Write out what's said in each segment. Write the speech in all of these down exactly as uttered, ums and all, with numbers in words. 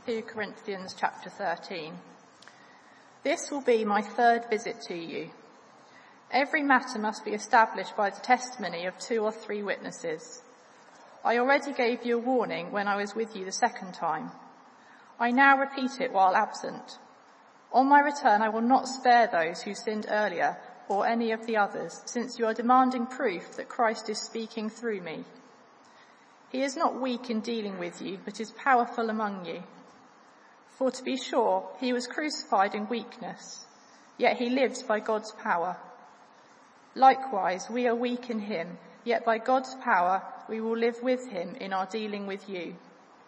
Second Corinthians chapter thirteen. This will be my third visit to you. Every matter must be established by the testimony of two or three witnesses. I already gave you a warning when I was with you the second time. I now repeat it while absent. On my return, I will not spare those who sinned earlier or any of the others, since you are demanding proof that Christ is speaking through me. He is not weak in dealing with you, but is powerful among you. For to be sure, he was crucified in weakness, yet he lives by God's power. Likewise, we are weak in him, yet by God's power we will live with him in our dealing with you.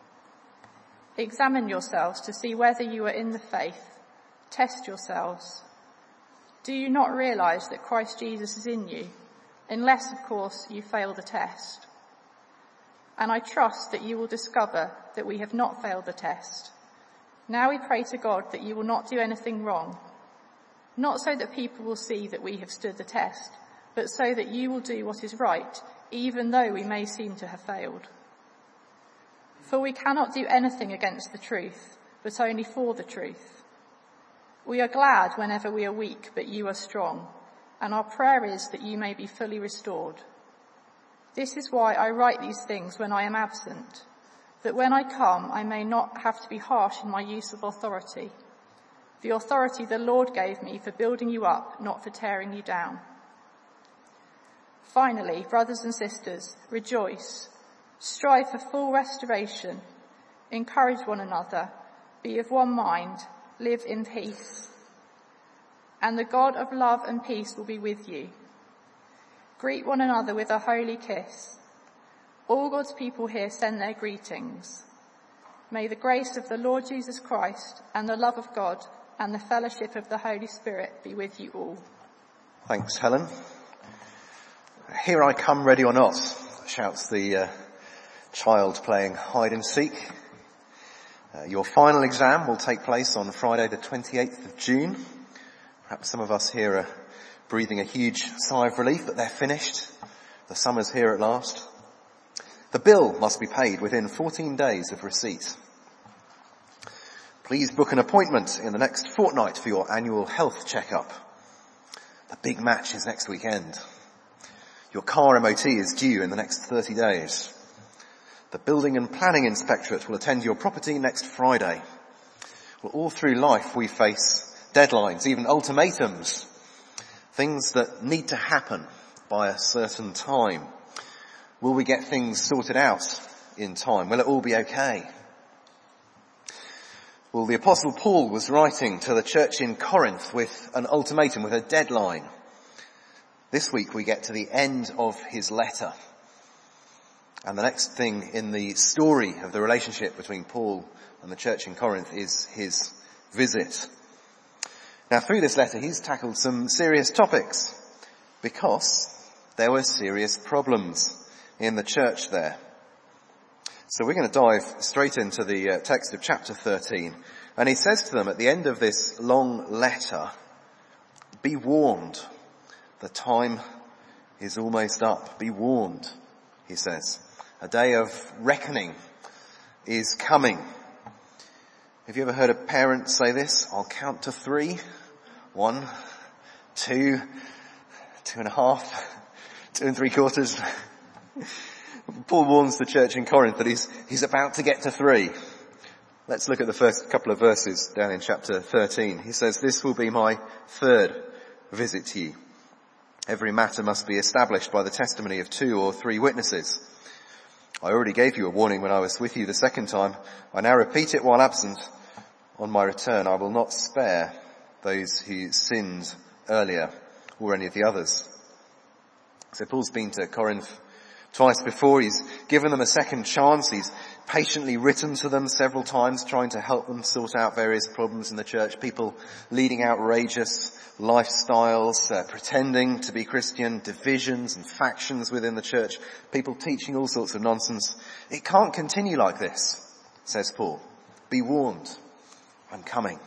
Examine yourselves to see whether you are in the faith. Test yourselves. Do you not realize that Christ Jesus is in you, unless, of course, you fail the test? And I trust that you will discover that we have not failed the test. Now we pray to God that you will not do anything wrong, not so that people will see that we have stood the test, but so that you will do what is right, even though we may seem to have failed. For we cannot do anything against the truth, but only for the truth. We are glad whenever we are weak, but you are strong, and our prayer is that you may be fully restored. This is why I write these things when I am absent, that when I come I may not have to be harsh in my use of authority, the authority the Lord gave me for building you up, not for tearing you down. Finally, brothers and sisters, rejoice, strive for full restoration, encourage one another, be of one mind, live in peace. And the God of love and peace will be with you. Greet one another with a holy kiss. All God's people here send their greetings. May the grace of the Lord Jesus Christ and the love of God and the fellowship of the Holy Spirit be with you all. Thanks, Helen. Here I come, ready or not, shouts the uh, child playing hide and seek. Uh, your final exam will take place on Friday the twenty-eighth of June. Perhaps some of us here are breathing a huge sigh of relief that they're finished. The summer's here at last. The bill must be paid within fourteen days of receipt. Please book an appointment in the next fortnight for your annual health checkup. The big match is next weekend. Your car M O T is due in the next thirty days. The Building and Planning Inspectorate will attend your property next Friday. Well, all through life we face deadlines, even ultimatums, things that need to happen by a certain time. Will we get things sorted out in time? Will it all be okay? Well, the Apostle Paul was writing to the church in Corinth with an ultimatum, with a deadline. This week we get to the end of his letter. And the next thing in the story of the relationship between Paul and the church in Corinth is his visit. Now, through this letter, he's tackled some serious topics because there were serious problems in the church there. So we're going to dive straight into the uh, text of chapter thirteen. And he says to them at the end of this long letter, be warned, the time is almost up. Be warned, he says. A day of reckoning is coming. Have you ever heard a parent say this? I'll count to three. One, two, two and a half, two and three quarters. Paul warns the church in Corinth that he's, he's about to get to three. Let's look at the first couple of verses down in chapter thirteen. He says, this will be my third visit to you. Every matter must be established by the testimony of two or three witnesses. I already gave you a warning when I was with you the second time. I now repeat it while absent. On my return, I will not spare those who sinned earlier or any of the others. So Paul's been to Corinth twice before. He's given them a second chance. He's patiently written to them several times, trying to help them sort out various problems in the church. People leading outrageous lifestyles, uh, pretending to be Christian, divisions and factions within the church, people teaching all sorts of nonsense. It can't continue like this, says Paul. Be warned, I'm coming.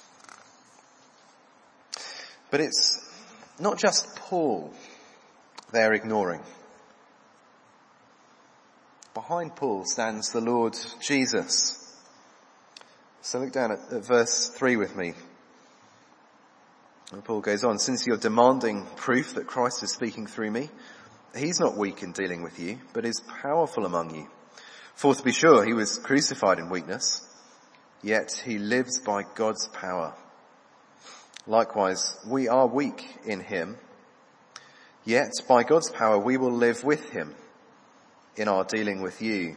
But it's not just Paul they're ignoring. Behind Paul stands the Lord Jesus. So look down at, at verse three with me. And Paul goes on, since you're demanding proof that Christ is speaking through me, he's not weak in dealing with you, but is powerful among you. For to be sure, he was crucified in weakness, yet he lives by God's power. Likewise, we are weak in him, yet by God's power we will live with him in our dealing with you.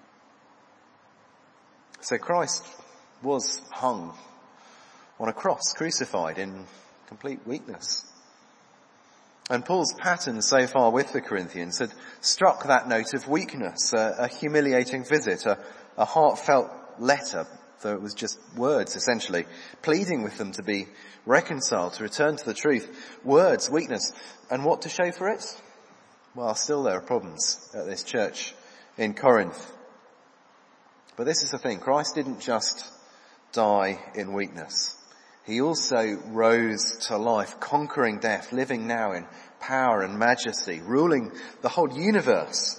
So Christ was hung on a cross, crucified in complete weakness. And Paul's pattern so far with the Corinthians had struck that note of weakness, a, a humiliating visit, a, a heartfelt letter, though it was just words essentially, pleading with them to be reconciled, to return to the truth. Words, weakness, and what to show for it? Well, still there are problems at this church in Corinth. But this is the thing, Christ didn't just die in weakness. He also rose to life, conquering death, living now in power and majesty, ruling the whole universe.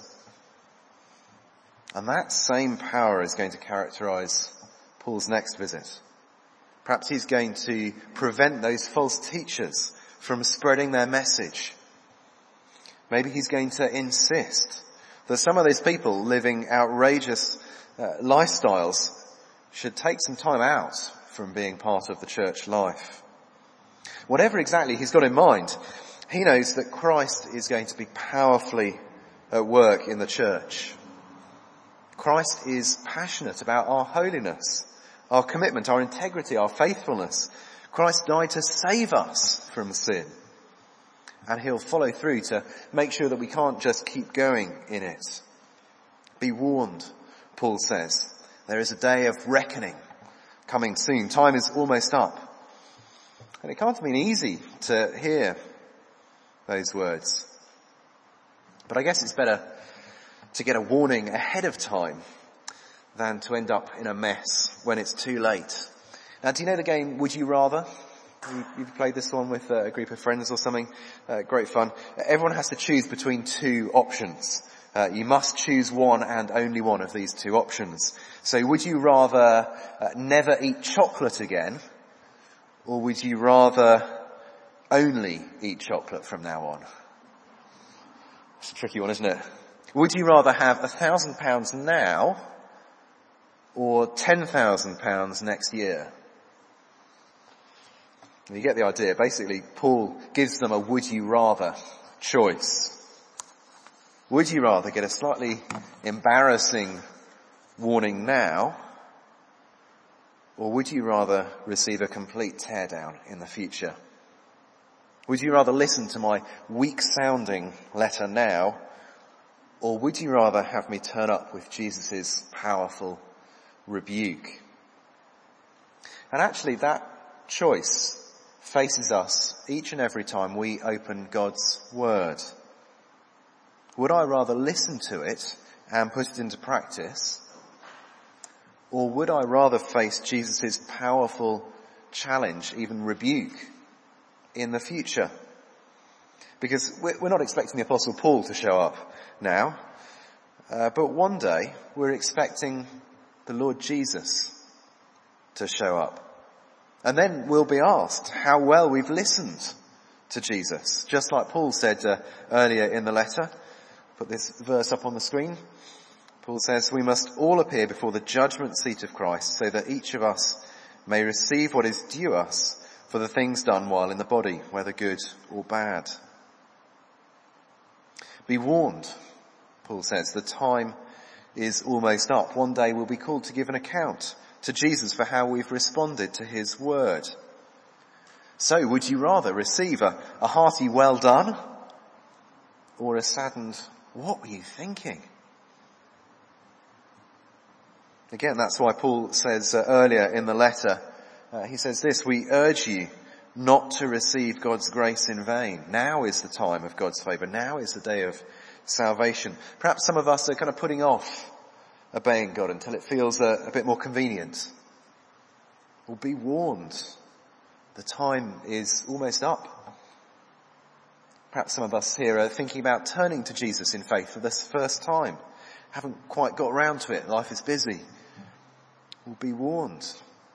And that same power is going to characterize Paul's next visit. Perhaps he's going to prevent those false teachers from spreading their message. Maybe he's going to insist that some of those people living outrageous uh, lifestyles should take some time out from being part of the church life. Whatever exactly he's got in mind, he knows that Christ is going to be powerfully at work in the church. Christ is passionate about our holiness, our commitment, our integrity, our faithfulness. Christ died to save us from sin. And he'll follow through to make sure that we can't just keep going in it. Be warned, Paul says. There is a day of reckoning coming soon. Time is almost up. And it can't have been easy to hear those words. But I guess it's better to get a warning ahead of time than to end up in a mess when it's too late. Now, do you know the game Would You Rather? You've played this one with a group of friends or something. Uh, great fun. Everyone has to choose between two options. Uh, you must choose one and only one of these two options. So would you rather uh, never eat chocolate again, or would you rather only eat chocolate from now on? It's a tricky one, isn't it? Would you rather have a thousand pounds now, or ten thousand pounds next year? You get the idea. Basically, Paul gives them a would you rather choice. Would you rather get a slightly embarrassing warning now, or would you rather receive a complete teardown in the future? Would you rather listen to my weak-sounding letter now, or would you rather have me turn up with Jesus' powerful rebuke? And actually, that choice faces us each and every time we open God's Word. Would I rather listen to it and put it into practice, or would I rather face Jesus' powerful challenge, even rebuke, in the future? Because we're not expecting the Apostle Paul to show up now, uh, but one day we're expecting the Lord Jesus to show up. And then we'll be asked how well we've listened to Jesus, just like Paul said uh, earlier in the letter. Put this verse up on the screen. Paul says, we must all appear before the judgment seat of Christ, so that each of us may receive what is due us for the things done while in the body, whether good or bad. Be warned, Paul says, the time is almost up. One day we'll be called to give an account to Jesus for how we've responded to his word. So would you rather receive a, a hearty well done, or a saddened what were you thinking? Again, that's why Paul says uh, earlier in the letter, uh, he says this, we urge you not to receive God's grace in vain. Now is the time of God's favour. Now is the day of salvation. Perhaps some of us are kind of putting off obeying God until it feels a, a bit more convenient. Well, be warned. The time is almost up. Perhaps some of us here are thinking about turning to Jesus in faith for this first time. Haven't quite got around to it. Life is busy. We'll be warned.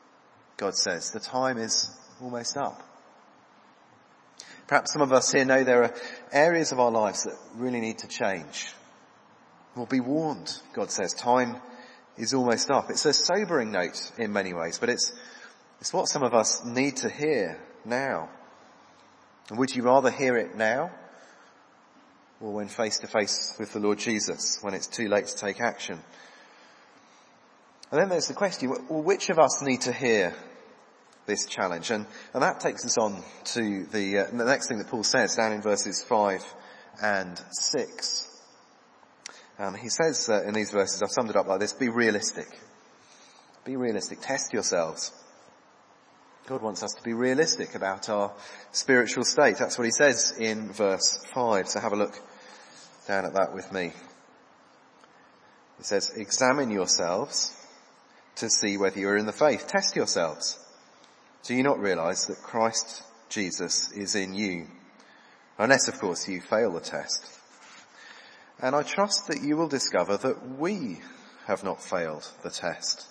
God says. The time is almost up. Perhaps some of us here know there are areas of our lives that really need to change. We'll be warned, God says. Time is almost up. It's a sobering note in many ways, but it's, it's what some of us need to hear now. And would you rather hear it now, or when face to face with the Lord Jesus, when it's too late to take action? And then there's the question, well, which of us need to hear this challenge? And, and that takes us on to the, uh, the next thing that Paul says down in verses five and six. Um, he says uh, in these verses, I've summed it up like this: be realistic. Be realistic. Test yourselves. God wants us to be realistic about our spiritual state. That's what he says in verse five. So have a look down at that with me. He says, examine yourselves to see whether you're in the faith. Test yourselves. Do you not realize that Christ Jesus is in you? Unless, of course, you fail the test. And I trust that you will discover that we have not failed the test.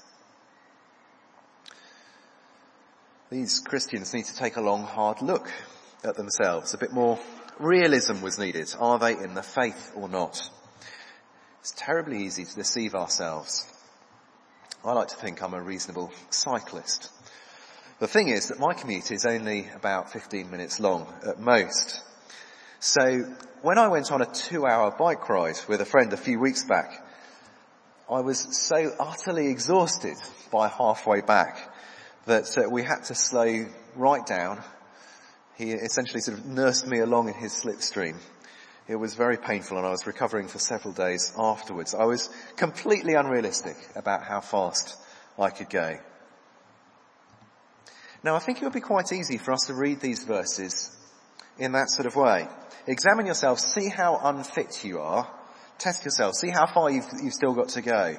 These Christians need to take a long, hard look at themselves. A bit more realism was needed. Are they in the faith or not? It's terribly easy to deceive ourselves. I like to think I'm a reasonable cyclist. The thing is that my commute is only about fifteen minutes long at most. So when I went on a two-hour bike ride with a friend a few weeks back, I was so utterly exhausted by halfway back that uh, we had to slow right down. He essentially sort of nursed me along in his slipstream. It was very painful, and I was recovering for several days afterwards. I was completely unrealistic about how fast I could go. Now, I think it would be quite easy for us to read these verses in that sort of way. Examine yourselves, see how unfit you are. Test yourselves, see how far you've, you've still got to go.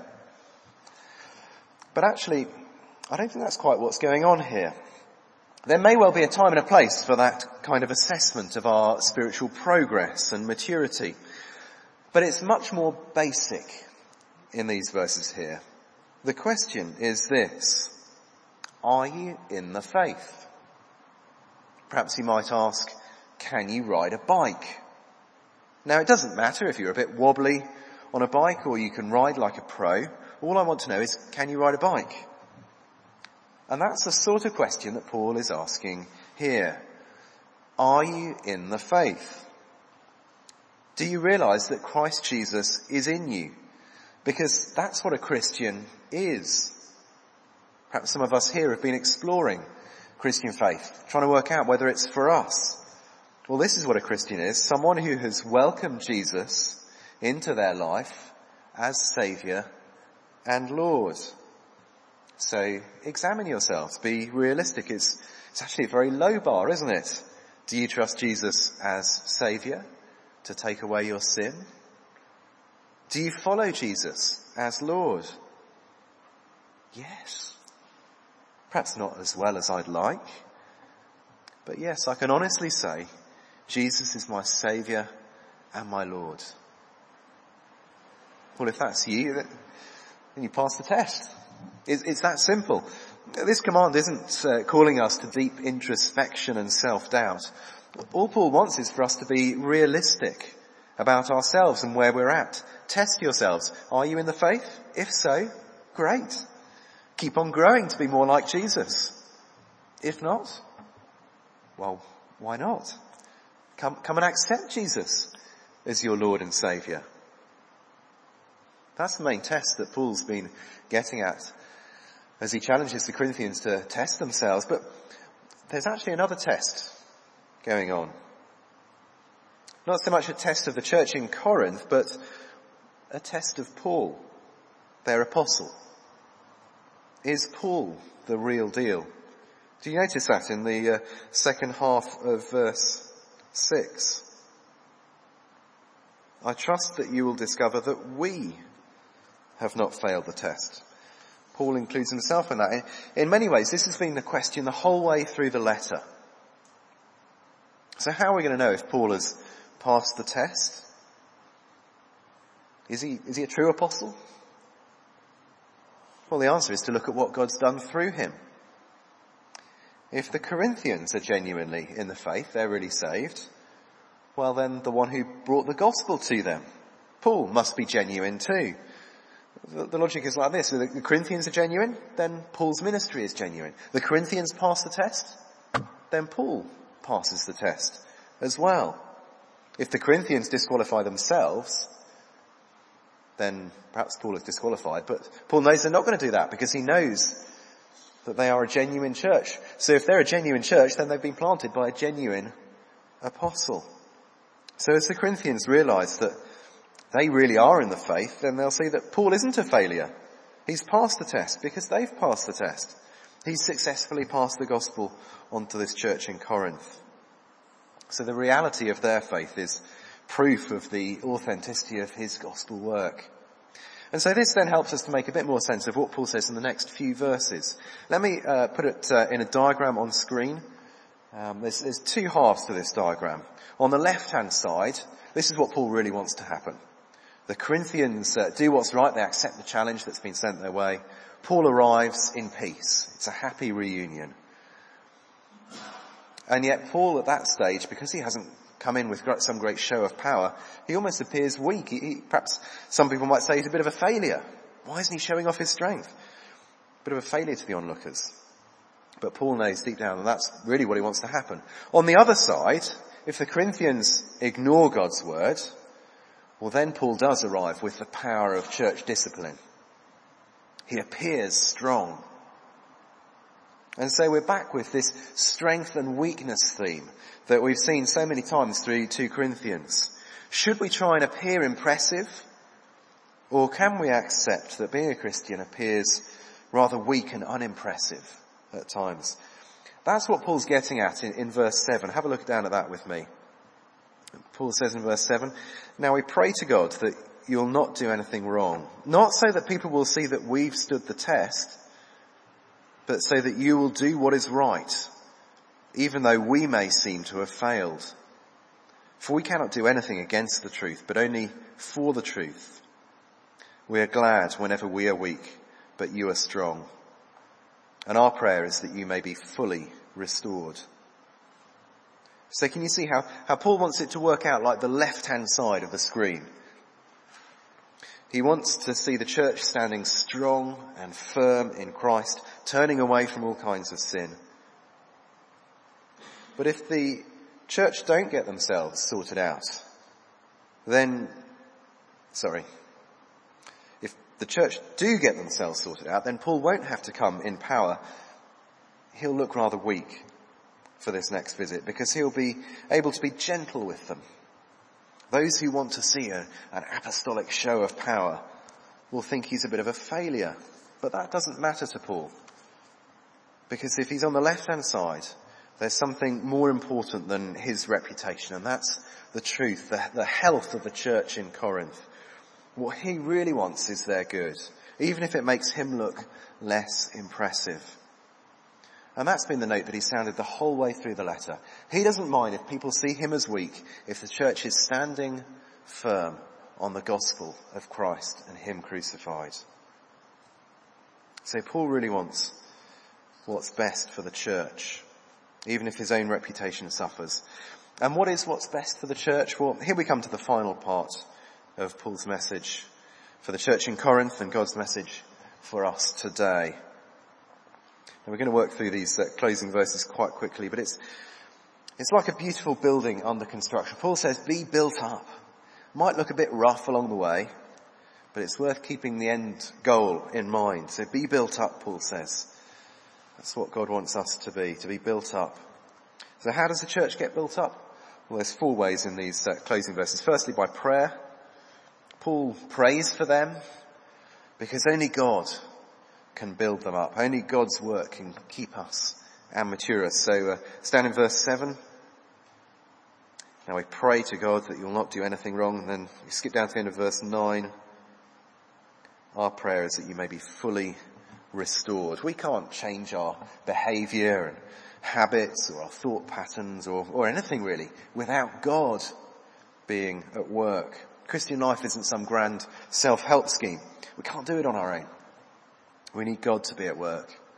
But actually, I don't think that's quite what's going on here. There may well be a time and a place for that kind of assessment of our spiritual progress and maturity. But it's much more basic in these verses here. The question is this: are you in the faith? Perhaps you might ask, can you ride a bike? Now, it doesn't matter if you're a bit wobbly on a bike or you can ride like a pro. All I want to know is, can you ride a bike? And that's the sort of question that Paul is asking here. Are you in the faith? Do you realize that Christ Jesus is in you? Because that's what a Christian is. Perhaps some of us here have been exploring Christian faith, trying to work out whether it's for us. Well, this is what a Christian is: someone who has welcomed Jesus into their life as Saviour and Lord. So examine yourselves, be realistic. It's, it's actually a very low bar, isn't it? Do you trust Jesus as Saviour to take away your sin? Do you follow Jesus as Lord? Yes. Perhaps not as well as I'd like, but yes, I can honestly say Jesus is my Saviour and my Lord. Well, if that's you, then you pass the test. It's, it's that simple. This command isn't uh, calling us to deep introspection and self-doubt. All Paul wants is for us to be realistic about ourselves and where we're at. Test yourselves. Are you in the faith? If so, great. Keep on growing to be more like Jesus. If not, well, why not? Come, come and accept Jesus as your Lord and Saviour. That's the main test that Paul's been getting at as he challenges the Corinthians to test themselves. But there's actually another test going on. Not so much a test of the church in Corinth, but a test of Paul, their apostle. Is Paul the real deal? Do you notice that in the uh, second half of verse six? I trust that you will discover that we have not failed the test. Paul includes himself in that. In many ways, this has been the question the whole way through the letter. So how are we going to know if Paul has passed the test? Is he, is he a true apostle? Well, the answer is to look at what God's done through him. If the Corinthians are genuinely in the faith, they're really saved, well then the one who brought the gospel to them, Paul, must be genuine too. The, the logic is like this: if the Corinthians are genuine, then Paul's ministry is genuine. The Corinthians pass the test, then Paul passes the test as well. If the Corinthians disqualify themselves, then perhaps Paul is disqualified, but Paul knows they're not going to do that because he knows that they are a genuine church. So if they're a genuine church, then they've been planted by a genuine apostle. So as the Corinthians realise that they really are in the faith, then they'll see that Paul isn't a failure. He's passed the test because they've passed the test. He's successfully passed the gospel onto this church in Corinth. So the reality of their faith is proof of the authenticity of his gospel work. And so this then helps us to make a bit more sense of what Paul says in the next few verses. Let me uh, put it uh, in a diagram on screen. Um, there's, there's two halves to this diagram. On the left-hand side, this is what Paul really wants to happen. The Corinthians uh, do what's right. They accept the challenge that's been sent their way. Paul arrives in peace. It's a happy reunion. And yet Paul at that stage, because he hasn't come in with some great show of power, he almost appears weak. He, he, perhaps some people might say he's a bit of a failure. Why isn't he showing off his strength? A bit of a failure to the onlookers. But Paul knows deep down that that's really what he wants to happen. On the other side, if the Corinthians ignore God's word, well then Paul does arrive with the power of church discipline. He appears strong. And so we're back with this strength and weakness theme that we've seen so many times through two Corinthians. Should we try and appear impressive? Or can we accept that being a Christian appears rather weak and unimpressive at times? That's what Paul's getting at in, in verse seven. Have a look down at that with me. Paul says in verse seven, "Now we pray to God that you'll not do anything wrong, not so that people will see that we've stood the test, but so that you will do what is right, even though we may seem to have failed. For we cannot do anything against the truth, but only for the truth. We are glad whenever we are weak, but you are strong. And our prayer is that you may be fully restored." So can you see how, how Paul wants it to work out like the left-hand side of the screen? He wants to see the church standing strong and firm in Christ, turning away from all kinds of sin. But if the church don't get themselves sorted out, then, sorry, if the church do get themselves sorted out, then Paul won't have to come in power. He'll look rather weak for this next visit because he'll be able to be gentle with them. Those who want to see a, an apostolic show of power will think he's a bit of a failure. But that doesn't matter to Paul. Because if he's on the left-hand side, there's something more important than his reputation, and that's the truth, the, the health of the church in Corinth. What he really wants is their good, even if it makes him look less impressive. And that's been the note that he sounded the whole way through the letter. He doesn't mind if people see him as weak, if the church is standing firm on the gospel of Christ and him crucified. So Paul really wants what's best for the church, even if his own reputation suffers. And what is what's best for the church? Well, here we come to the final part of Paul's message for the church in Corinth and God's message for us today. And we're going to work through these uh, closing verses quite quickly, but it's it's like a beautiful building under construction. Paul says, be built up. Might look a bit rough along the way, but it's worth keeping the end goal in mind. So be built up, Paul says. That's what God wants us to be, to be built up. So how does the church get built up? Well, there's four ways in these uh, closing verses. Firstly, by prayer. Paul prays for them because only God can build them up. Only God's work can keep us and mature us. So uh, stand in verse seven. Now we pray to God that you'll not do anything wrong. And then we skip down to the end of verse nine. Our prayer is that you may be fully restored. We can't change our behaviour and habits or our thought patterns or, or anything really without God being at work. Christian life isn't some grand self-help scheme. We can't do it on our own. We need God to be at work.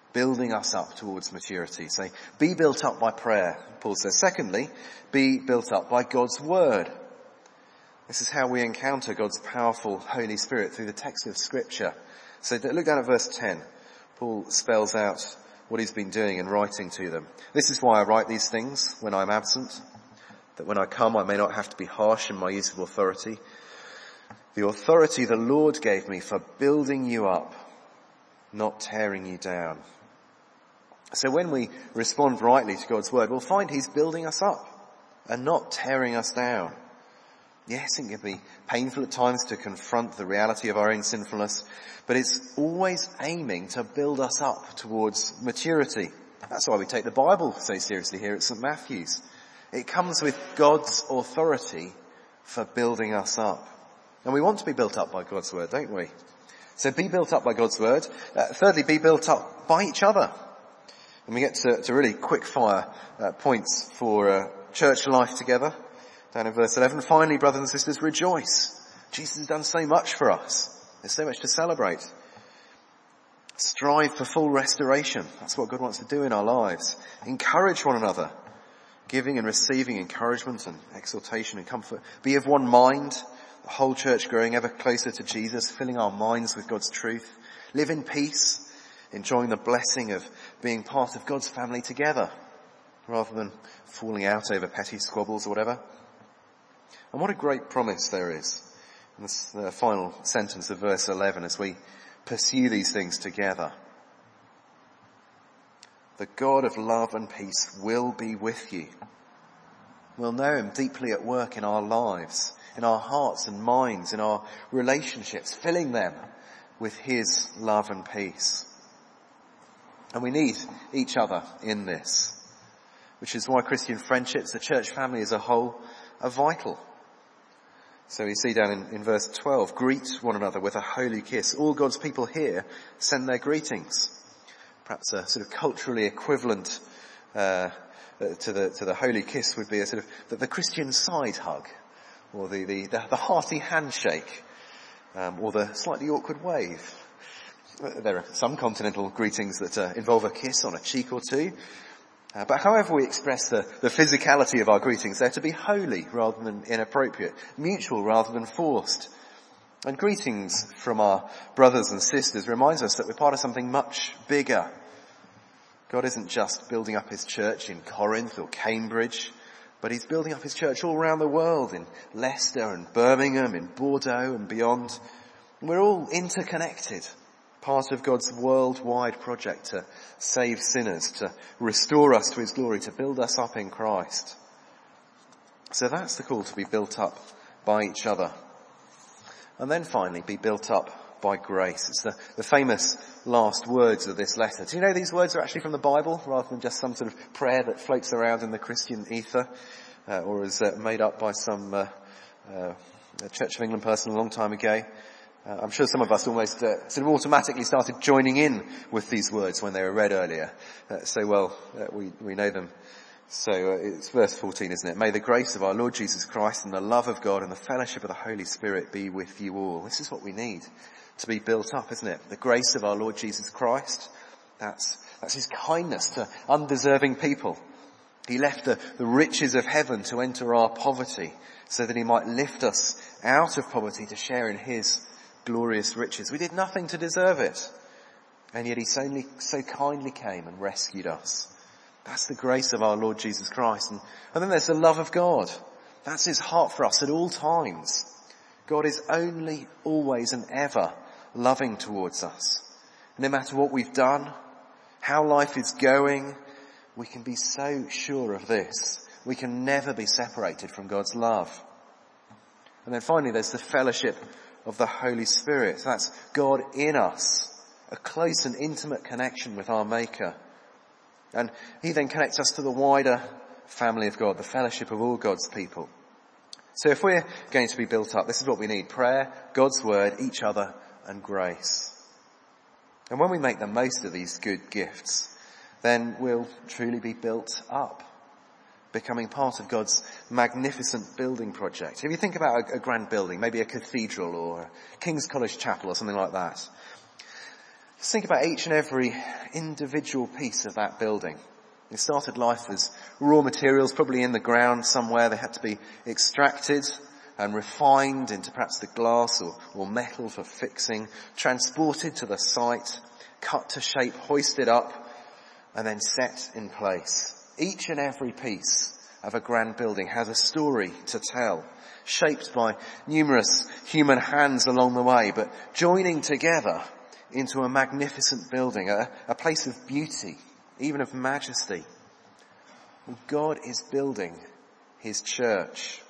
building us up towards maturity. So be built up by prayer, Paul says. Secondly, be built up by God's word. This is how we encounter God's powerful Holy Spirit through the text of Scripture. So look down at verse ten. Paul spells out what he's been doing and writing to them. This is why I write these things when I'm absent, that when I come I may not have to be harsh in my use of authority. The authority the Lord gave me for building you up, not tearing you down. So when we respond rightly to God's word, we'll find he's building us up and not tearing us down. Yes, it can be painful at times to confront the reality of our own sinfulness, but it's always aiming to build us up towards maturity. That's why we take the Bible so seriously here at Saint Matthew's. It comes with God's authority for building us up. And we want to be built up by God's word, don't we? So be built up by God's word. Uh, thirdly, be built up by each other. And we get to, to really quick fire uh, points for uh, church life together. Down in verse eleven, finally, brothers and sisters, rejoice. Jesus has done so much for us. There's so much to celebrate. Strive for full restoration. That's what God wants to do in our lives. Encourage one another, giving and receiving encouragement and exhortation and comfort. Be of one mind, the whole church growing ever closer to Jesus, filling our minds with God's truth. Live in peace, enjoying the blessing of being part of God's family together, rather than falling out over petty squabbles or whatever. And what a great promise there is in this uh, final sentence of verse eleven as we pursue these things together. The God of love and peace will be with you. We'll know him deeply at work in our lives, in our hearts and minds, in our relationships, filling them with his love and peace. And we need each other in this, which is why Christian friendships, the church family as a whole, are vital. So we see down in, in verse twelve, greet one another with a holy kiss. All God's people here send their greetings. Perhaps a sort of culturally equivalent uh, to the to the holy kiss would be a sort of the, the Christian side hug, or the the, the, the hearty handshake, um, or the slightly awkward wave. There are some continental greetings that uh, involve a kiss on a cheek or two. Uh, but however we express the, the physicality of our greetings, they're to be holy rather than inappropriate, mutual rather than forced. And greetings from our brothers and sisters reminds us that we're part of something much bigger. God isn't just building up his church in Corinth or Cambridge, but he's building up his church all around the world, in Leicester and Birmingham, in Bordeaux and beyond. And we're all interconnected. Part of God's worldwide project to save sinners, to restore us to his glory, to build us up in Christ. So that's the call, to be built up by each other. And then finally, be built up by grace. It's the, the famous last words of this letter. Do you know these words are actually from the Bible, rather than just some sort of prayer that floats around in the Christian ether, uh, or is uh, made up by some uh, uh, Church of England person a long time ago? Uh, I'm sure some of us almost uh, sort of automatically started joining in with these words when they were read earlier. Uh, so well, uh, we, we know them. So uh, it's verse fourteen, isn't it? May the grace of our Lord Jesus Christ and the love of God and the fellowship of the Holy Spirit be with you all. This is what we need to be built up, isn't it? The grace of our Lord Jesus Christ. That's, that's his kindness to undeserving people. He left the, the riches of heaven to enter our poverty so that he might lift us out of poverty to share in his glorious riches. We did nothing to deserve it, and yet he so, so kindly came and rescued us. That's the grace of our Lord Jesus Christ. And, and then there's the love of God. That's his heart for us at all times. God is only, always and ever loving towards us. No matter what we've done, how life is going, we can be so sure of this. We can never be separated from God's love. And then finally there's the fellowship of the Holy Spirit. That's God in us, a close and intimate connection with our Maker. And he then connects us to the wider family of God, the fellowship of all God's people. So if we're going to be built up, this is what we need: prayer, God's word, each other, and grace. And when we make the most of these good gifts, then we'll truly be built up, becoming part of God's magnificent building project. If you think about a, a grand building, maybe a cathedral or a King's College Chapel or something like that, Just think about each and every individual piece of that building. It started life as raw materials, probably in the ground somewhere. They had to be extracted and refined into perhaps the glass or, or metal for fixing, transported to the site, cut to shape, hoisted up, and then set in place. Each and every piece of a grand building has a story to tell, shaped by numerous human hands along the way, but joining together into a magnificent building, a, a place of beauty, even of majesty. God is building his church.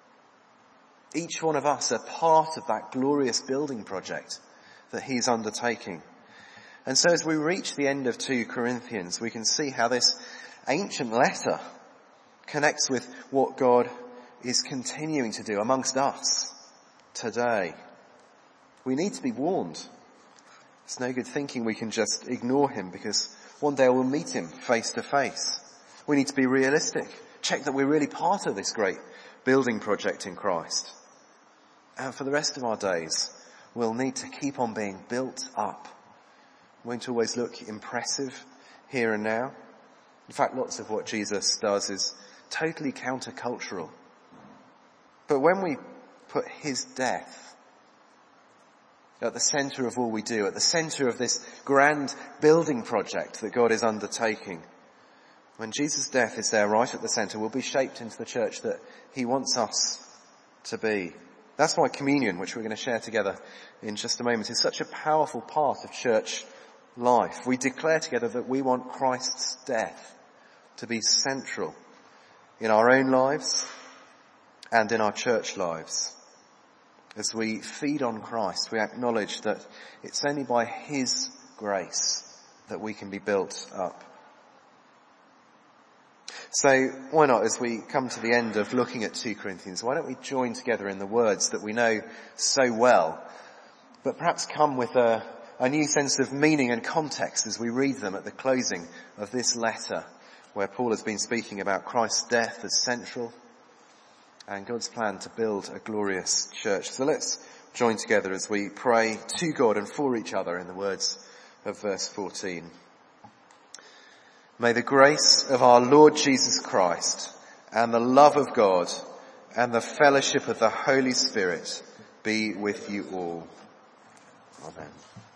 Each one of us are part of that glorious building project that he's undertaking. And so as we reach the end of two Corinthians, we can see how this ancient letter connects with what God is continuing to do amongst us today. We need to be warned. It's no good thinking we can just ignore him, because one day we'll meet him face to face. We need to be realistic. Check that we're really part of this great building project in Christ. And for the rest of our days, we'll need to keep on being built up. It won't always look impressive here and now. In fact, lots of what Jesus does is totally countercultural. But when we put his death at the centre of all we do, at the centre of this grand building project that God is undertaking, when Jesus' death is there right at the centre, we'll be shaped into the church that he wants us to be. That's why communion, which we're going to share together in just a moment, is such a powerful part of church life. We declare together that we want Christ's death to be central in our own lives and in our church lives. As we feed on Christ, we acknowledge that it's only by his grace that we can be built up. So why not, as we come to the end of looking at two Corinthians, why don't we join together in the words that we know so well, but perhaps come with a, a new sense of meaning and context as we read them at the closing of this letter, where Paul has been speaking about Christ's death as central and God's plan to build a glorious church. So let's join together as we pray to God and for each other in the words of verse fourteen. May the grace of our Lord Jesus Christ and the love of God and the fellowship of the Holy Spirit be with you all. Amen.